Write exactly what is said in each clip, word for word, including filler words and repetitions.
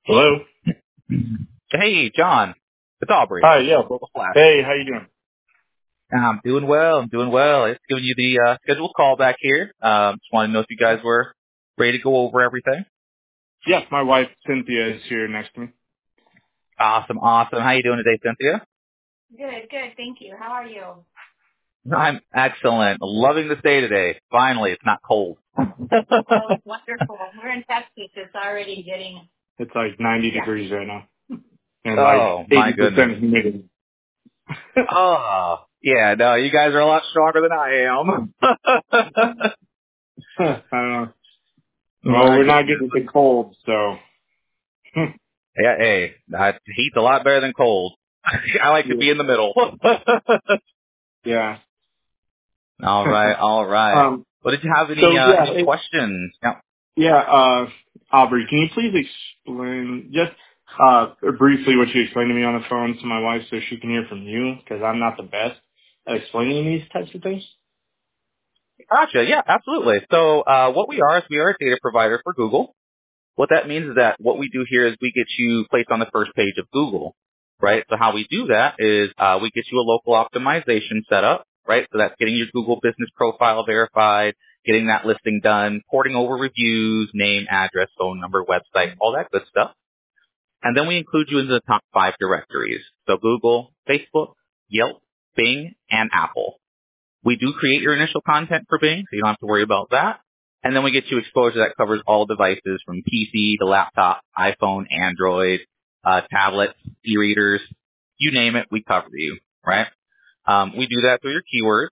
Hello. Hey, John. It's Aubrey. Hi. Yeah. Global Flash. Hey, how you doing? I'm doing well. I'm doing well. It's giving you the uh, scheduled call back here. Um, just wanted to know if you guys were ready to go over everything. Yeah, my wife Cynthia is here next to me. Awesome, awesome. How you doing today, Cynthia? Good, good. Thank you. How are you? I'm excellent. Loving this day today. Finally, it's not cold. Oh, it's wonderful. We're in Texas. It's already getting. It's like ninety Yeah. degrees right now, and like Oh, my eighty goodness. percent humidity. Oh, yeah, no, you guys are a lot stronger than I am. I don't know. Well, My we're not goodness. getting the cold, so Yeah, hey, uh, heat's a lot better than cold. I like to yeah. be in the middle. Yeah. All right, all right. um. Well, did you have So any uh, yeah, any it, questions? Yeah. yeah. Uh, Aubrey, can you please explain just uh briefly what you explained to me on the phone to my wife, so she can hear from you, because I'm not the best at explaining these types of things. Gotcha. Yeah, absolutely. So uh, what we are is we are a data provider for Google. What that means is that what we do here is we get you placed on the first page of Google, right? So how we do that is uh, we get you a local optimization set up, right? So that's getting your Google business profile verified, getting that listing done, porting over reviews, name, address, phone number, website, all that good stuff. And then we include you into the top five directories. So Google, Facebook, Yelp, Bing, and Apple. We do create your initial content for Bing, so you don't have to worry about that. And then we get you exposure that covers all devices from P C to laptop, iPhone, Android, uh, tablets, e-readers, you name it, we cover you, right? Um, we do that through your keywords.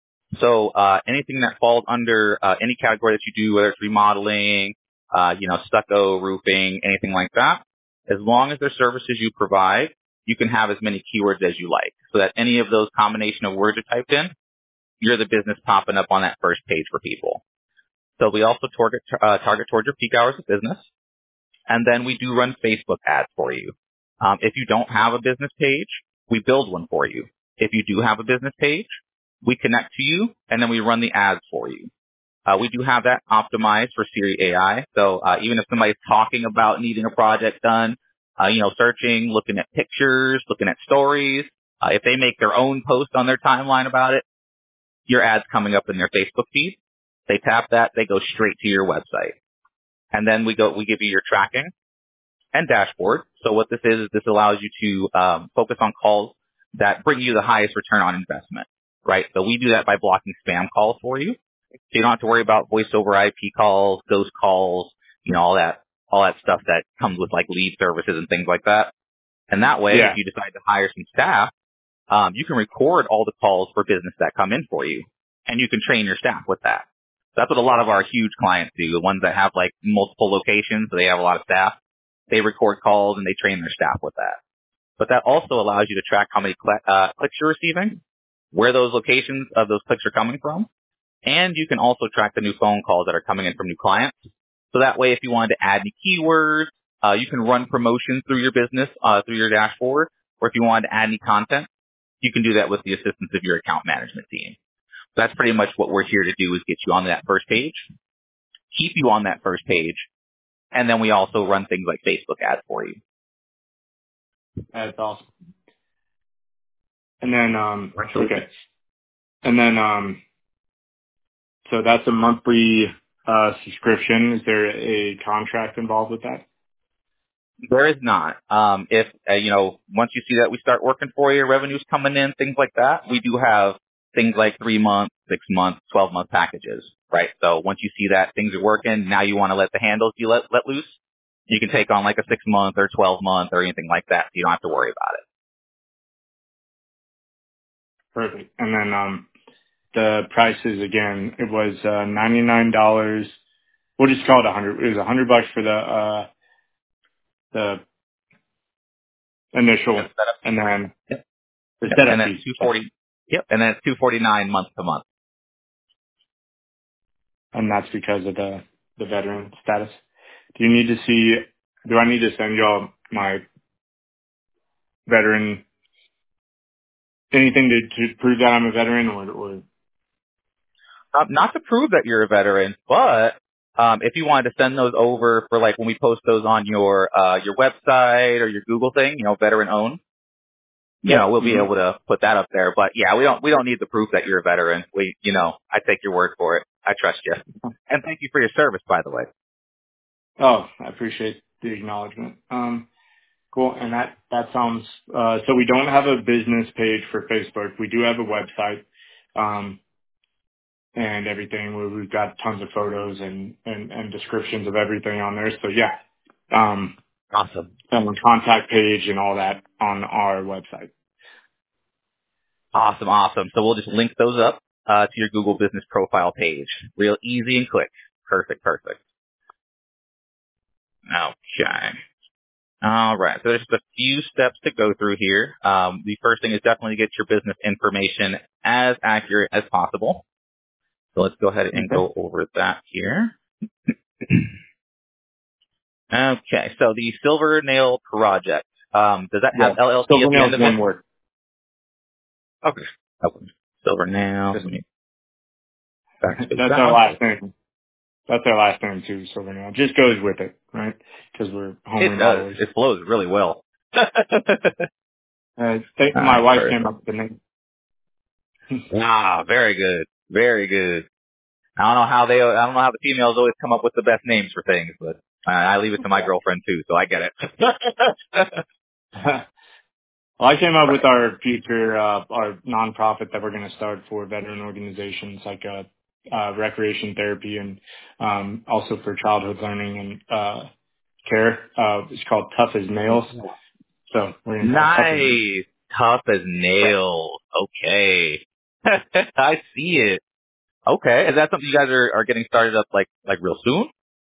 So uh, anything that falls under uh, any category that you do, whether it's remodeling, uh, you know, stucco, roofing, anything like that, as long as they're services you provide, you can have as many keywords as you like. So that any of those combination of words are typed in, you're the business popping up on that first page for people. So we also target, uh, target towards your peak hours of business. And then we do run Facebook ads for you. Um, if you don't have a business page, we build one for you. If you do have a business page, we connect to you and then we run the ads for you. Uh, we do have that optimized for Siri A I. So uh, even if somebody's talking about needing a project done, uh, you know, searching, looking at pictures, looking at stories, uh, if they make their own post on their timeline about it, your ad's coming up in their Facebook feed. They tap that, they go straight to your website. And then we go, we give you your tracking and dashboard. So what this is, is this allows you to um, focus on calls that bring you the highest return on investment, right? So we do that by blocking spam calls for you. So you don't have to worry about voice over I P calls, ghost calls, you know, all that, all that stuff that comes with like lead services and things like that. And that way, if Yeah. you decide to hire some staff, um, you can record all the calls for business that come in for you, and you can train your staff with that. That's what a lot of our huge clients do, the ones that have like multiple locations, so they have a lot of staff. They record calls and they train their staff with that. But that also allows you to track how many cl- uh, clicks you're receiving, where those locations of those clicks are coming from, and you can also track the new phone calls that are coming in from new clients. So that way, if you wanted to add any keywords, uh, you can run promotions through your business, uh, through your dashboard, or if you wanted to add any content, you can do that with the assistance of your account management team. That's pretty much what we're here to do, is get you on that first page, keep you on that first page, and then we also run things like Facebook ads for you. That's awesome. And then, um, Right. okay. And then, um, so that's a monthly, uh, subscription. Is there a contract involved with that? There is not. Um, if, uh, you know, once you see that we start working for you, revenues coming in, things like that, we do have things like three month, six month, twelve month packages, right? So once you see that things are working, now you want to let the handles you let, let loose, you can take on like a six month or twelve month or anything like that. So you don't have to worry about it. Perfect. And then, um, the prices again, it was, uh, ninety-nine dollars. We'll just call it a hundred. It was a hundred bucks for the, uh, the initial, Yep. Setup and fee. then Yep. the Yep. And setup then fee. two forty. Yep. And then it's two forty nine month to month. And that's because of the, the veteran status. Do you need to see, do I need to send y'all my veteran, anything to, to prove that I'm a veteran, or, or, Um, not to prove that you're a veteran, but Um, if you wanted to send those over for like when we post those on your uh, your website or your Google thing, you know, veteran owned, you know, Yep. we'll be Mm-hmm. able to put that up there. But yeah, we don't we don't need the proof that you're a veteran. We, you know, I take your word for it. I trust you. And thank you for your service, by the way. Oh, I appreciate the acknowledgement. Um, cool. And that, that sounds, uh, so we don't have a business page for Facebook. We do have a website, um, and everything where we've got tons of photos and, and, and descriptions of everything on there. So yeah, um, Awesome. and a contact page and all that on our website. Awesome, awesome. So we'll just link those up uh, to your Google Business Profile page. Real easy and quick. Perfect, perfect. Okay. All right. So there's just a few steps to go through here. Um, the first thing is definitely get your business information as accurate as possible. So let's go ahead and Okay. go over that here. Okay. So the Silver Nail Project. Um, does that have Yeah. L L C at Silver the end Nail's of it? one word. Okay. Okay. Silver Nail. Let me backspace That's that our one. last name. That's our last name too, Silver Nail. Just goes with it, right? Because we're home It does. remodelers. It flows really well. All Uh, they, my right. wife came Perfect. up with the name. Ah, very good. Very good. I don't know how they, I don't know how the females always come up with the best names for things, but uh, I leave it to my girlfriend too, so I get it. Well, I came up with Right. our future, uh, our nonprofit that we're going to start for veteran organizations like, uh, uh, recreation therapy and, um, also for childhood learning and, uh, care. Uh, it's called Tough as Nails. So we're going to call it Tough as Nails. Nice. Tough as nails. Okay. I see it. Okay. Is that something you guys are, are getting started up like, like real soon?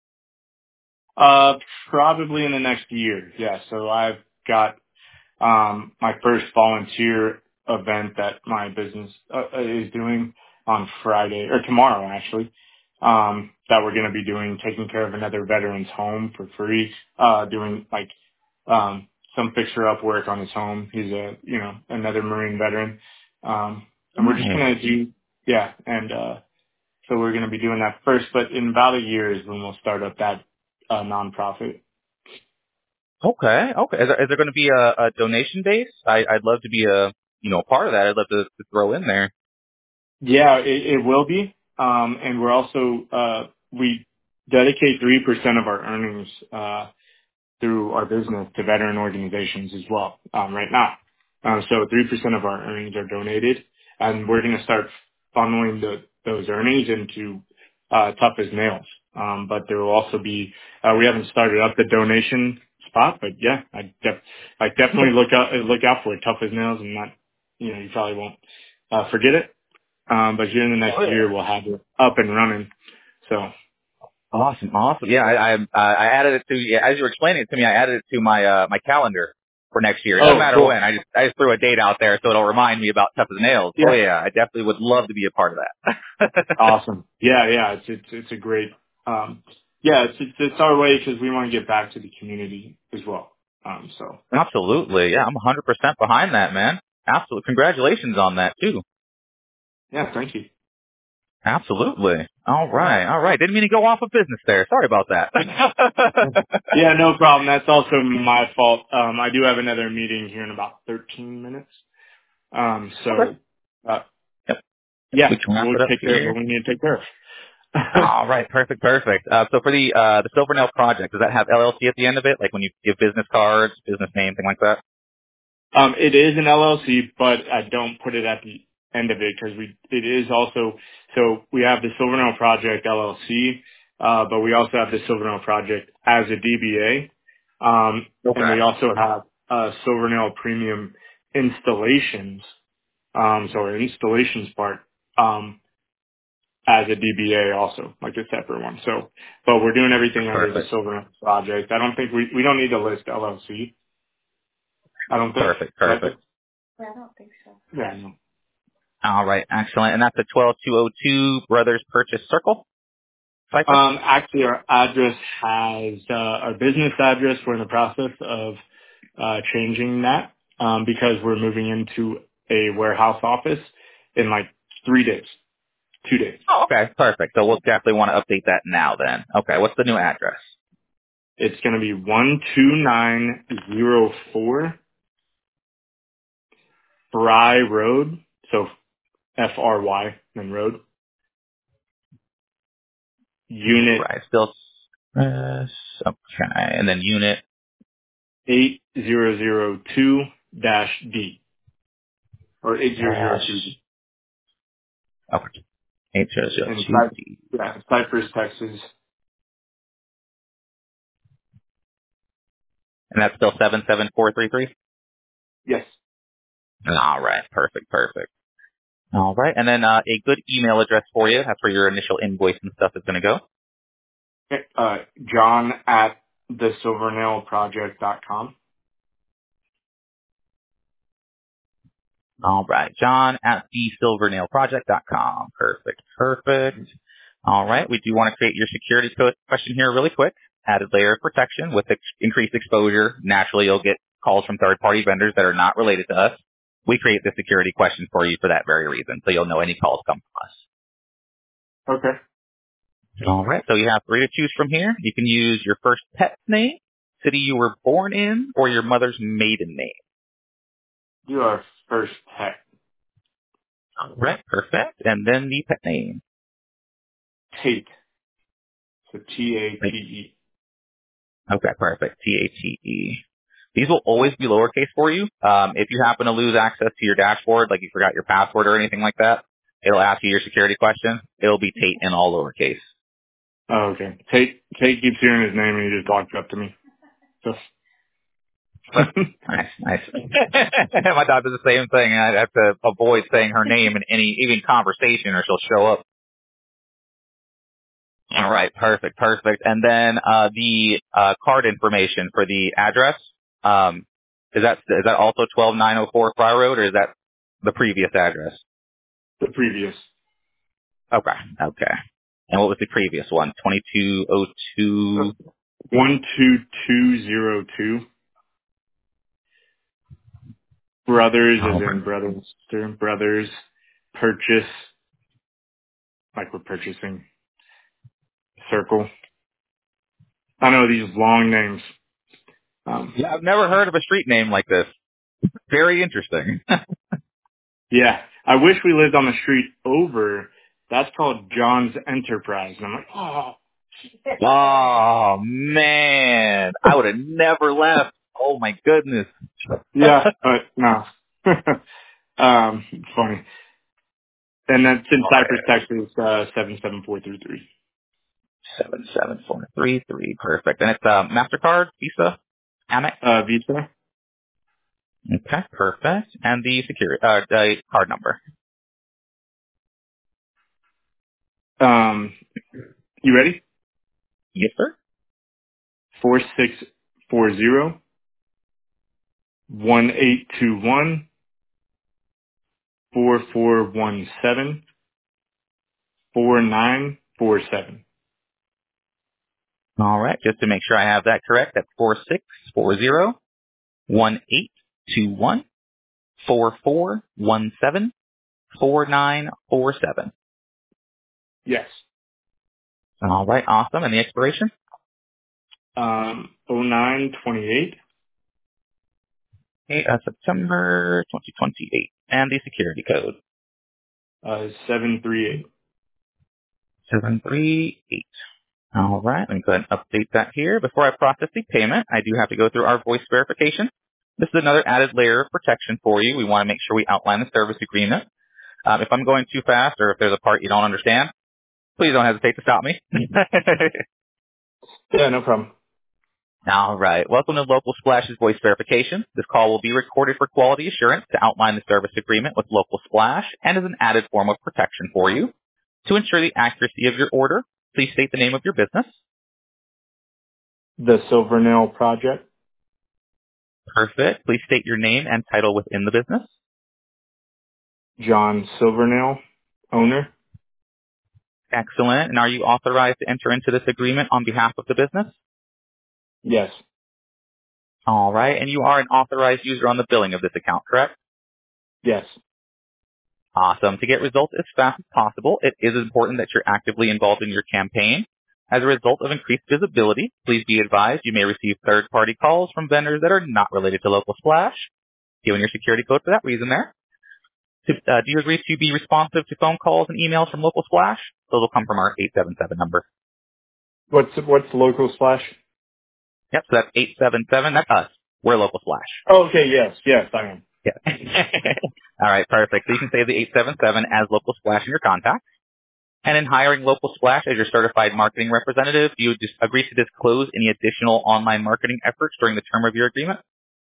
Uh, probably in the next year. Yeah. So I've got um, my first volunteer event that my business uh, is doing on Friday or tomorrow actually. Um, that we're going to be doing, taking care of another veteran's home for free, uh, doing like, um, some fixer up work on his home. He's a, you know, another Marine veteran. Um, and we're just Nice. going to do, yeah. And, uh, so we're going to be doing that first, but in about a year is when we'll start up that, uh, nonprofit. Okay. Okay. Is there, is there going to be a, a donation base? I, I'd love to be a, you know, a part of that. I'd love to, to throw in there. Yeah, it, it will be. Um, and we're also, uh, we dedicate three percent of our earnings, uh, through our business to veteran organizations as well, um, right now. Um, so three percent of our earnings are donated and we're going to start funneling the, those earnings into, uh, Tough as Nails. Um, but there will also be, uh, we haven't started up the donation spot, but yeah, I, def- I definitely look out, look out for it. Tough as Nails and not, you know, you probably won't, uh, forget it. Um, but here in the Oh next yeah. year, we'll have it up and running. So, Awesome, awesome. Yeah, I I, uh, I added it to yeah, as you were explaining it to me. I added it to my uh my calendar for next year. It doesn't oh, matter cool. when. I just I just threw a date out there so it'll remind me about Tough as Nails. Oh Yeah. yeah, I definitely would love to be a part of that. Awesome. Yeah, yeah. It's, it's, it's a great, um, yeah, it's, it's, it's our way because we want to get back to the community as well. Um, so Absolutely, yeah, I'm one hundred percent behind that, man. Absolutely, congratulations on that too. yeah, thank you. Absolutely. All right, all right. Didn't mean to go off of business there. Sorry about that. Yeah, no problem. That's also my fault. Um, I do have another meeting here in about thirteen minutes. Um, Okay. so, uh, Yep. yeah, We can wrap we'll it up take care of here. what we need to take care of. All right, perfect, perfect. Uh, so for the uh, the Silver Nail project, does that have L L C at the end of it? Like when you give business cards, business name, thing like that? Um, it is an L L C, but I don't put it at the end of it because we, it is also, so we have the Silver Nail Project L L C, uh, but we also have the Silver Nail Project as a D B A. Um, and Okay. we also have, uh, Silver Nail Premium Installations, um, so our installations part, um, as a D B A also, like a separate one. So, but we're doing everything under the Perfect, Silver Nail Project. I don't think we, we don't need to list L L C. I don't think. perfect, But, perfect. Yeah, I don't think so. yeah, no. All right, excellent. And that's the twelve two oh two Brothers Purchase Circle, Cypress? Um, actually, our address has uh, our business address. We're in the process of uh, changing that um, because we're moving into a warehouse office in like three days. Two days. Oh, okay, perfect. So we'll definitely want to update that now then. Okay, what's the new address? It's going to be one two nine zero four Fry Road. So F R Y and Road. Unit Right, still, uh, okay, and then unit, eight zero zero two dash D. Or eight zero zero dash, two D. okay, eight zero zero In two Cy- D. yeah, Cypress, Texas. And that's still seven seven four three three? Yes. All right, perfect, perfect. All right, and then uh, a good email address for you. That's where your initial invoice and stuff is going to go. Uh, John at the silvernail project dot com. All right, John at the silver nail project dot com. Perfect, perfect. All right, we do want to create your security code question here really quick. Added layer of protection with ex- increased exposure. Naturally, you'll get calls from third-party vendors that are not related to us. We create the security question for you for that very reason, so you'll know any calls come from us. Okay. All right, so you have three to choose from here. You can use your first pet's name, city you were born in, or your mother's maiden name. Do our first pet. All right, perfect. And then the pet name. Tate. So T A T E. Okay, perfect. T A T E. These will always be lowercase for you. Um, if you happen to lose access to your dashboard, like you forgot your password or anything like that, it'll ask you your security question. It'll be Tate in all lowercase. Oh, okay. Tate, Tate keeps hearing his name and he just walks up to me. So. Nice, nice. My dog does the same thing. I have to avoid saying her name in any even conversation, or she'll show up. All right, perfect, perfect. And then uh, the uh, card information for the address. Um, is that is that also twelve nine oh four Fry Road, or is that the previous address? The previous. Okay, okay. And what was the previous one? twenty-two oh two. one two two zero two. Brothers, as Oh, in brother and sister. Brothers. Purchase. Like we're purchasing. Circle. I know these long names. Um, yeah, I've never heard of a street name like this. Very interesting. yeah. I wish we lived on the street over. That's called John's Enterprise. And I'm like, oh. Oh man, I would have never left. Oh my goodness. Yeah, but no. um, it's funny. And that's in All Cypress, right. Texas, uh, seven seven four three three. Seven seven four three three. Perfect. And it's uh, Mastercard, Visa, Amex. Uh, Visa. Okay, perfect. And the security, uh, the card number. Um, you ready? Yes, sir. Four six four zero one eight two one four four one seven four nine four seven. All right. Just to make sure I have that correct, that's four six four zero one eight two one four four one seven four nine four seven. Yes. All right. Awesome. And the expiration? Um, oh nine twenty-eight. Okay, uh, September twenty twenty-eight. And the security code? Uh, seven three eight. seven three eight. All right, let me go ahead and update that here. Before I process the payment, I do have to go through our voice verification. This is another added layer of protection for you. We want to make sure we outline the service agreement. Um, if I'm going too fast or if there's a part you don't understand, please don't hesitate to stop me. Yeah, no problem. All right. Welcome to Local Splash's voice verification. This call will be recorded for quality assurance to outline the service agreement with Local Splash and as an added form of protection for you. To ensure the accuracy of your order, please state the name of your business. The Silvernail Project. Perfect. Please state your name and title within the business. John Silvernail, owner. Excellent. And are you authorized to enter into this agreement on behalf of the business? Yes. All right. And you are an authorized user on the billing of this account, correct? Yes. Awesome. To get results as fast as possible, it is important that you're actively involved in your campaign. As a result of increased visibility, please be advised you may receive third-party calls from vendors that are not related to Local Splash. Given your security code for that reason there. To, uh, do you agree to be responsive to phone calls and emails from Local Splash? Those will come from our eight seven seven number. What's what's Local Splash? Yep, so that's eight seven seven. That's us. We're Local Splash. Oh, okay, yes, yes, I am. Yeah. All right, perfect. So you can save the eight seven seven as Local Splash in your contacts. And in hiring Local Splash as your certified marketing representative, do you just agree to disclose any additional online marketing efforts during the term of your agreement?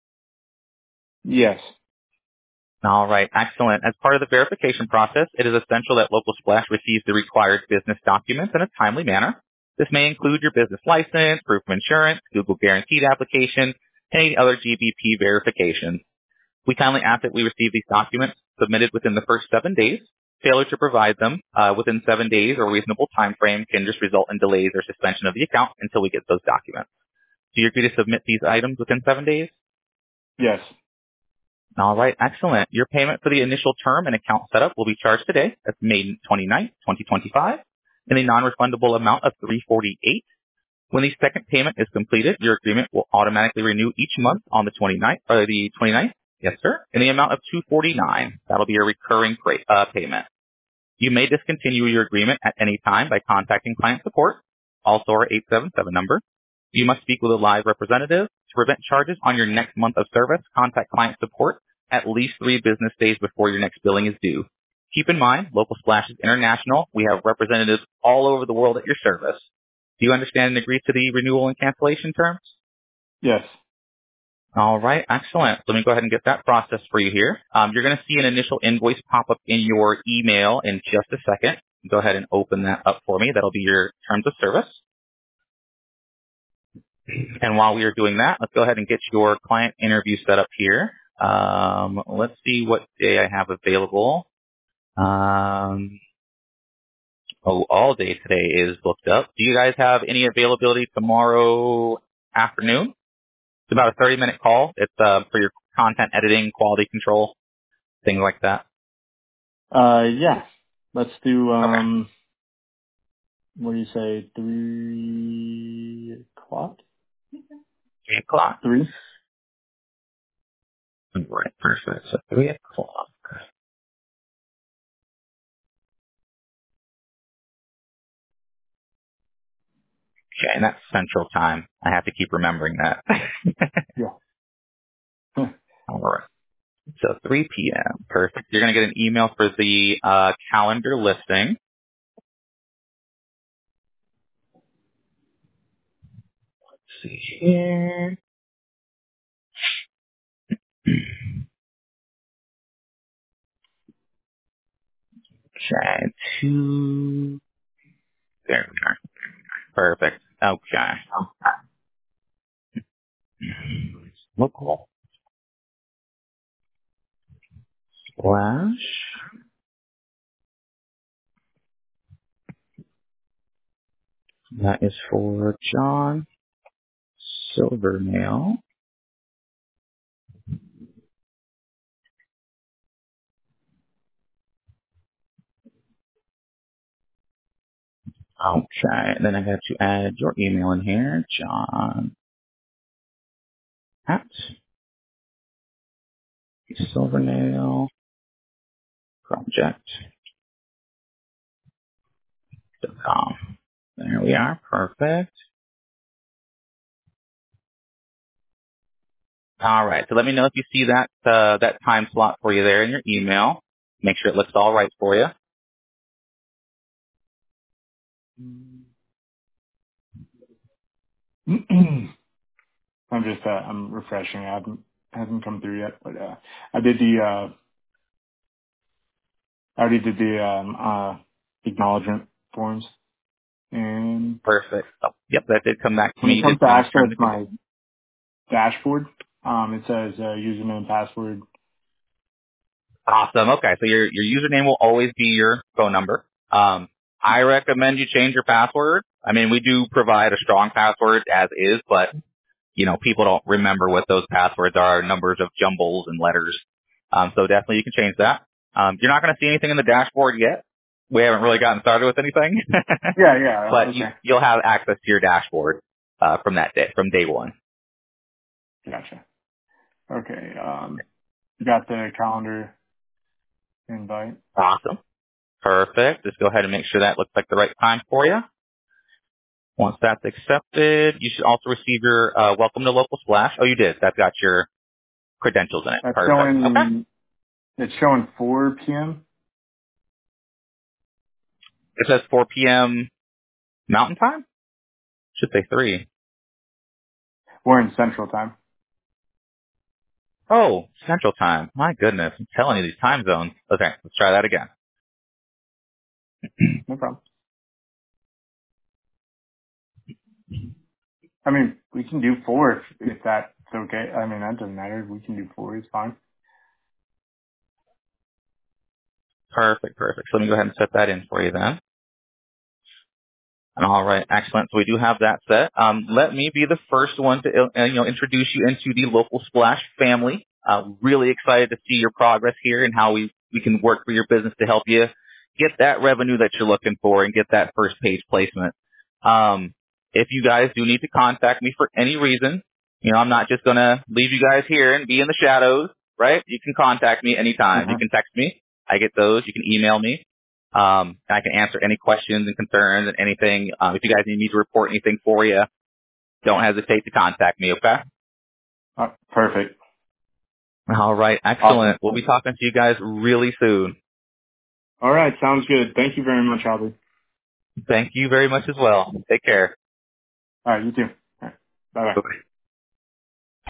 Yes. All right, excellent. As part of the verification process, it is essential that Local Splash receives the required business documents in a timely manner. This may include your business license, proof of insurance, Google Guaranteed application, and any other G B P verifications. We kindly ask that we receive these documents submitted within the first seven days. Failure to provide them uh, within seven days or reasonable time frame can just result in delays or suspension of the account until we get those documents. Do you agree to submit these items within seven days? Yes. All right, excellent. Your payment for the initial term and account setup will be charged today. That's May twenty-ninth, twenty twenty-five, in a non-refundable amount of three hundred forty-eight dollars. When the second payment is completed, your agreement will automatically renew each month on the twenty-ninth, or the twenty-ninth, yes sir, in the amount of two hundred forty-nine dollars. That'll be a recurring uh, payment. You may discontinue your agreement at any time by contacting client support, also our eight seven seven number. You must speak with a live representative. To prevent charges on your next month of service, contact client support at least three business days before your next billing is due. Keep in mind, Local Splash is international. We have representatives all over the world at your service. Do you understand and agree to the renewal and cancellation terms? Yes. All right, excellent. Let me go ahead and get that process for you here. Um, you're going to see an initial invoice pop up in your email in just a second. Go ahead and open that up for me. That'll be your terms of service. And while we are doing that, let's go ahead and get your client interview set up here. Um, let's see what day I have available. Um, oh, all day today is booked up. Do you guys have any availability tomorrow afternoon? It's about a thirty minute call. It's uh, for your content editing, quality control, things like that. Uh, yeah. Let's do, um, Okay. what do you say, three o'clock? Three o'clock. Three? Right, perfect. So three o'clock. Okay, and that's Central Time. I have to keep remembering that. Yeah. All right. So three p.m. Perfect. You're going to get an email for the uh, calendar listing. Let's see here. Okay, two. There we are. Perfect. Okay. Local Splash. That is for John Silvernail. Okay, then I got to add your email in here, John at Silvernail Project dot com. There we are. Perfect. All right. So let me know if you see that uh, that time slot for you there in your email. Make sure it looks all right for you. I'm just, uh, I'm refreshing. I haven't, hasn't come through yet, but, uh, I did the, uh, I already did the, um, uh, acknowledgement forms. And Perfect. Oh, yep, that did come back to when me. it You comes did to confirm access the my dashboard, um, it says, uh, username and password. Awesome. Okay, so your your username will always be your phone number. Um, I recommend you change your password. I mean, we do provide a strong password as is, but you know, people don't remember what those passwords are, numbers of jumbles and letters. Um, so definitely you can change that. Um, you're not going to see anything in the dashboard yet. We haven't really gotten started with anything. Yeah, yeah. But Okay. you, you'll have access to your dashboard uh, from that day, from day one. Gotcha. Okay. Um, you got the calendar invite. Awesome. Perfect. Just go ahead and make sure that looks like the right time for you. Once that's accepted, you should also receive your uh, Welcome to Local Splash. Oh, you did. That's got your credentials in it. That's Perfect. Okay. showing, it's showing four p.m. It says four p.m. Mountain Time? Should say three. We're in Central Time. Oh, Central Time. My goodness. I'm telling you, these time zones. Okay, let's try that again. No problem. I mean, we can do four if, if that's okay. I mean, that doesn't matter. We can do four. It's fine. Perfect, perfect. So let me go ahead and set that in for you then. All right, excellent. So we do have that set. Um, let me be the first one to uh, you know introduce you into the Local Splash family. Uh, really excited to see your progress here and how we, we can work for your business to help you get that revenue that you're looking for and get that first page placement. Um, if you guys do need to contact me for any reason, you know, I'm not just going to leave you guys here and be in the shadows, right? You can contact me anytime. You Uh-huh. can text me. I get those. You can email me. Um, and I can answer any questions and concerns and anything. Um, if you guys need me to report anything for you, don't hesitate to contact me, okay? Uh, perfect. All right. Awesome. Excellent. We'll be talking to you guys really soon. All right. Sounds good. Thank you very much, Albert. Thank you very much as well. Take care. All right. You too. All right. Bye-bye. Bye-bye.